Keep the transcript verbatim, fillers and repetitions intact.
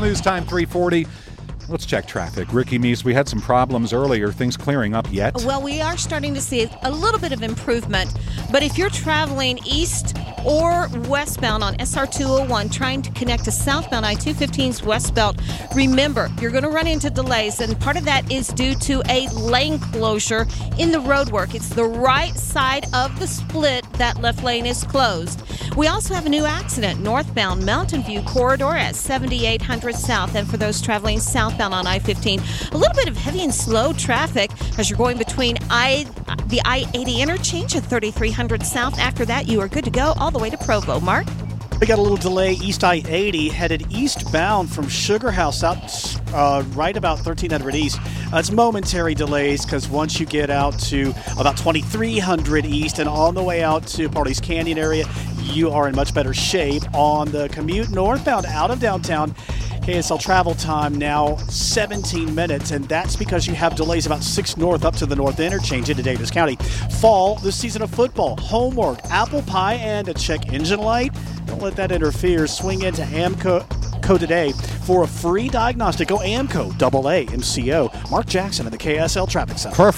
News Time three forty. Let's check traffic. Ricky Meese, we had some problems earlier. Things clearing up yet? Well, we are starting to see a little bit of improvement. But if you're traveling east or westbound on S R two oh one, trying to connect to southbound I two fifteen's west belt, remember, you're going to run into delays. And part of that is due to a lane closure in the roadwork. It's the right side of the split. That left lane is closed. We also have a new accident northbound Mountain View corridor at seventy-eight hundred south. And for those traveling southbound on I fifteen, a little bit of heavy and slow traffic as you're going between I the I eighty interchange at thirty-three hundred south. After that, you are good to go all the way to Provo. Mark? We got a little delay east I eighty headed eastbound from Sugar House out uh, right about thirteen hundred east. Uh, it's momentary delays because once you get out to about twenty-three hundred east and on the way out to Party's Canyon area, you are in much better shape. On the commute northbound out of downtown, K S L travel time now seventeen minutes, and that's because you have delays about six north up to the north interchange into Davis County. Fall, the season of football, homework, apple pie, and a check engine light. Don't let that interfere. Swing into AMCO today for a free diagnostic. Go AMCO, double A M C O. Mark Jackson at the K S L Traffic Center. Perfect.